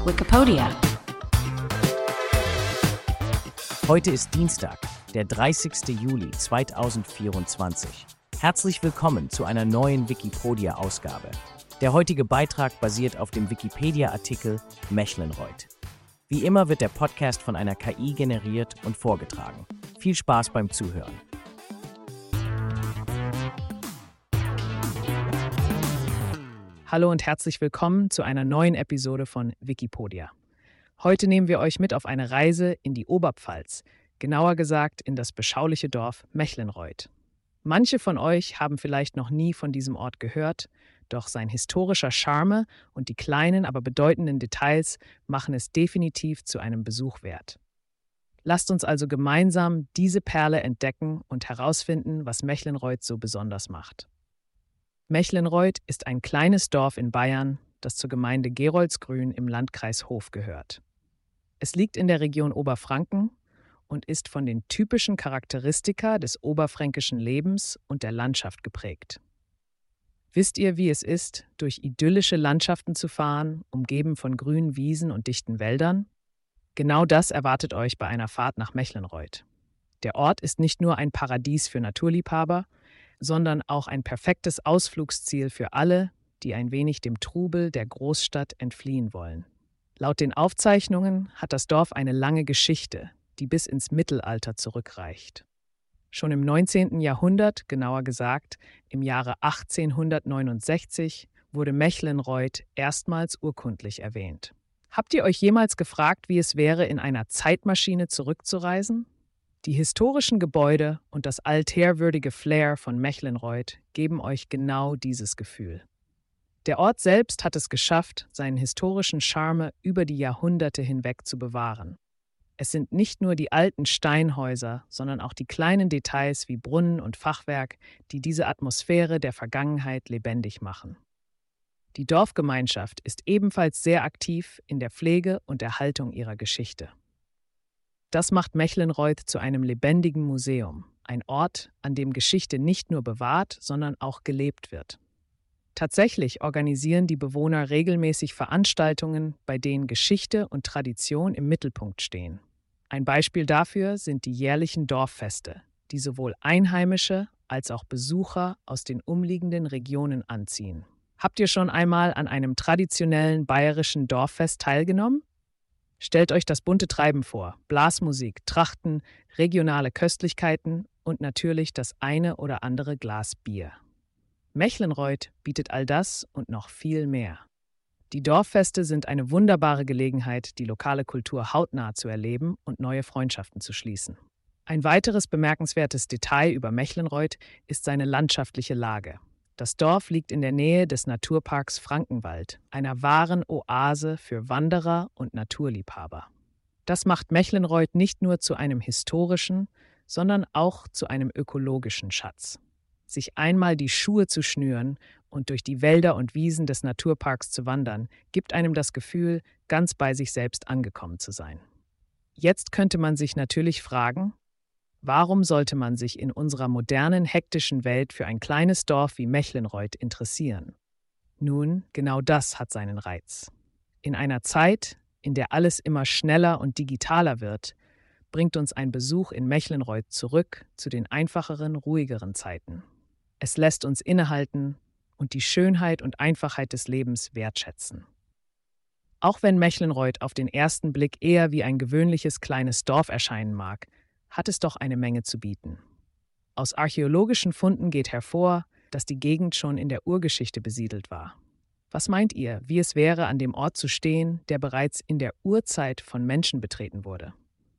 Wikipedia. Heute ist Dienstag, der 30. Juli 2024. Herzlich willkommen zu einer neuen Wikipedia-Ausgabe. Der heutige Beitrag basiert auf dem Wikipedia-Artikel Mechlenreuth. Wie immer wird der Podcast von einer KI generiert und vorgetragen. Viel Spaß beim Zuhören. Hallo und herzlich willkommen zu einer neuen Episode von Wikipedia. Heute nehmen wir euch mit auf eine Reise in die Oberpfalz, genauer gesagt in das beschauliche Dorf Mechlenreuth. Manche von euch haben vielleicht noch nie von diesem Ort gehört, doch sein historischer Charme und die kleinen, aber bedeutenden Details machen es definitiv zu einem Besuch wert. Lasst uns also gemeinsam diese Perle entdecken und herausfinden, was Mechlenreuth so besonders macht. Mechlenreuth ist ein kleines Dorf in Bayern, das zur Gemeinde Geroldsgrün im Landkreis Hof gehört. Es liegt in der Region Oberfranken und ist von den typischen Charakteristika des oberfränkischen Lebens und der Landschaft geprägt. Wisst ihr, wie es ist, durch idyllische Landschaften zu fahren, umgeben von grünen Wiesen und dichten Wäldern? Genau das erwartet euch bei einer Fahrt nach Mechlenreuth. Der Ort ist nicht nur ein Paradies für Naturliebhaber, sondern auch ein perfektes Ausflugsziel für alle, die ein wenig dem Trubel der Großstadt entfliehen wollen. Laut den Aufzeichnungen hat das Dorf eine lange Geschichte, die bis ins Mittelalter zurückreicht. Schon im 19. Jahrhundert, genauer gesagt im Jahre 1869, wurde Mechlenreuth erstmals urkundlich erwähnt. Habt ihr euch jemals gefragt, wie es wäre, in einer Zeitmaschine zurückzureisen? Die historischen Gebäude und das altehrwürdige Flair von Mechlenreuth geben euch genau dieses Gefühl. Der Ort selbst hat es geschafft, seinen historischen Charme über die Jahrhunderte hinweg zu bewahren. Es sind nicht nur die alten Steinhäuser, sondern auch die kleinen Details wie Brunnen und Fachwerk, die diese Atmosphäre der Vergangenheit lebendig machen. Die Dorfgemeinschaft ist ebenfalls sehr aktiv in der Pflege und Erhaltung ihrer Geschichte. Das macht Mechlenreuth zu einem lebendigen Museum, ein Ort, an dem Geschichte nicht nur bewahrt, sondern auch gelebt wird. Tatsächlich organisieren die Bewohner regelmäßig Veranstaltungen, bei denen Geschichte und Tradition im Mittelpunkt stehen. Ein Beispiel dafür sind die jährlichen Dorffeste, die sowohl Einheimische als auch Besucher aus den umliegenden Regionen anziehen. Habt ihr schon einmal an einem traditionellen bayerischen Dorffest teilgenommen? Stellt euch das bunte Treiben vor: Blasmusik, Trachten, regionale Köstlichkeiten und natürlich das eine oder andere Glas Bier. Mechlenreuth bietet all das und noch viel mehr. Die Dorffeste sind eine wunderbare Gelegenheit, die lokale Kultur hautnah zu erleben und neue Freundschaften zu schließen. Ein weiteres bemerkenswertes Detail über Mechlenreuth ist seine landschaftliche Lage. Das Dorf liegt in der Nähe des Naturparks Frankenwald, einer wahren Oase für Wanderer und Naturliebhaber. Das macht Mechlenreuth nicht nur zu einem historischen, sondern auch zu einem ökologischen Schatz. Sich einmal die Schuhe zu schnüren und durch die Wälder und Wiesen des Naturparks zu wandern, gibt einem das Gefühl, ganz bei sich selbst angekommen zu sein. Jetzt könnte man sich natürlich fragen: Warum sollte man sich in unserer modernen, hektischen Welt für ein kleines Dorf wie Mechlenreuth interessieren? Nun, genau das hat seinen Reiz. In einer Zeit, in der alles immer schneller und digitaler wird, bringt uns ein Besuch in Mechlenreuth zurück zu den einfacheren, ruhigeren Zeiten. Es lässt uns innehalten und die Schönheit und Einfachheit des Lebens wertschätzen. Auch wenn Mechlenreuth auf den ersten Blick eher wie ein gewöhnliches kleines Dorf erscheinen mag, hat es doch eine Menge zu bieten. Aus archäologischen Funden geht hervor, dass die Gegend schon in der Urgeschichte besiedelt war. Was meint ihr, wie es wäre, an dem Ort zu stehen, der bereits in der Urzeit von Menschen betreten wurde?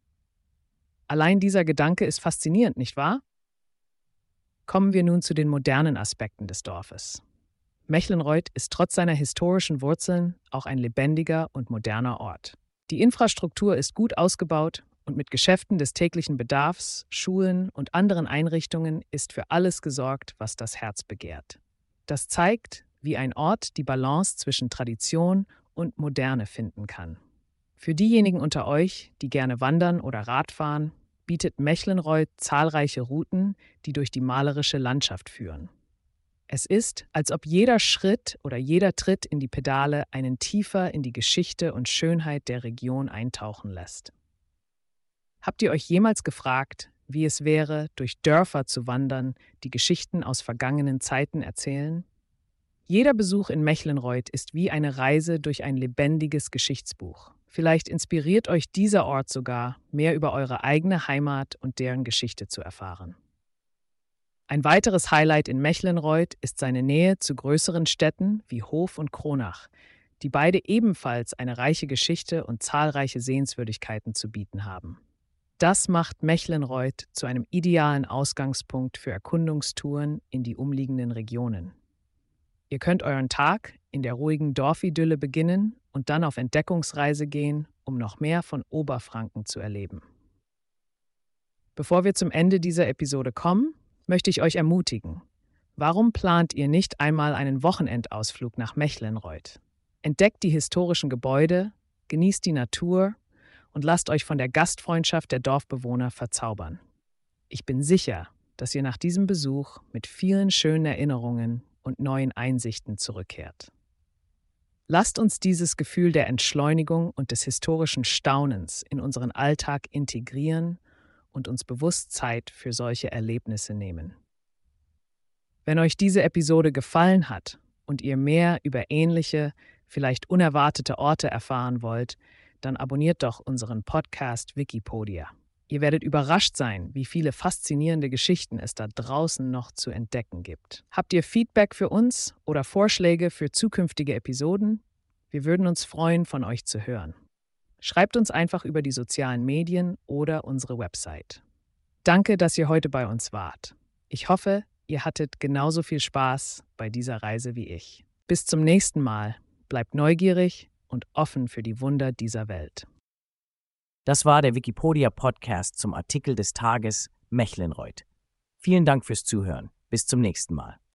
Allein dieser Gedanke ist faszinierend, nicht wahr? Kommen wir nun zu den modernen Aspekten des Dorfes. Mechlenreuth ist trotz seiner historischen Wurzeln auch ein lebendiger und moderner Ort. Die Infrastruktur ist gut ausgebaut und mit Geschäften des täglichen Bedarfs, Schulen und anderen Einrichtungen ist für alles gesorgt, was das Herz begehrt. Das zeigt, wie ein Ort die Balance zwischen Tradition und Moderne finden kann. Für diejenigen unter euch, die gerne wandern oder Radfahren, bietet Mechlenreuth zahlreiche Routen, die durch die malerische Landschaft führen. Es ist, als ob jeder Schritt oder jeder Tritt in die Pedale einen tiefer in die Geschichte und Schönheit der Region eintauchen lässt. Habt ihr euch jemals gefragt, wie es wäre, durch Dörfer zu wandern, die Geschichten aus vergangenen Zeiten erzählen? Jeder Besuch in Mechlenreuth ist wie eine Reise durch ein lebendiges Geschichtsbuch. Vielleicht inspiriert euch dieser Ort sogar, mehr über eure eigene Heimat und deren Geschichte zu erfahren. Ein weiteres Highlight in Mechlenreuth ist seine Nähe zu größeren Städten wie Hof und Kronach, die beide ebenfalls eine reiche Geschichte und zahlreiche Sehenswürdigkeiten zu bieten haben. Das macht Mechlenreuth zu einem idealen Ausgangspunkt für Erkundungstouren in die umliegenden Regionen. Ihr könnt euren Tag in der ruhigen Dorfidylle beginnen und dann auf Entdeckungsreise gehen, um noch mehr von Oberfranken zu erleben. Bevor wir zum Ende dieser Episode kommen, möchte ich euch ermutigen. Warum plant ihr nicht einmal einen Wochenendausflug nach Mechlenreuth? Entdeckt die historischen Gebäude, genießt die Natur und lasst euch von der Gastfreundschaft der Dorfbewohner verzaubern. Ich bin sicher, dass ihr nach diesem Besuch mit vielen schönen Erinnerungen und neuen Einsichten zurückkehrt. Lasst uns dieses Gefühl der Entschleunigung und des historischen Staunens in unseren Alltag integrieren und uns bewusst Zeit für solche Erlebnisse nehmen. Wenn euch diese Episode gefallen hat und ihr mehr über ähnliche, vielleicht unerwartete Orte erfahren wollt, dann abonniert doch unseren Podcast Wikipodia. Ihr werdet überrascht sein, wie viele faszinierende Geschichten es da draußen noch zu entdecken gibt. Habt ihr Feedback für uns oder Vorschläge für zukünftige Episoden? Wir würden uns freuen, von euch zu hören. Schreibt uns einfach über die sozialen Medien oder unsere Website. Danke, dass ihr heute bei uns wart. Ich hoffe, ihr hattet genauso viel Spaß bei dieser Reise wie ich. Bis zum nächsten Mal. Bleibt neugierig und offen für die Wunder dieser Welt. Das war der Wikipedia-Podcast zum Artikel des Tages Mechlenreuth. Vielen Dank fürs Zuhören. Bis zum nächsten Mal.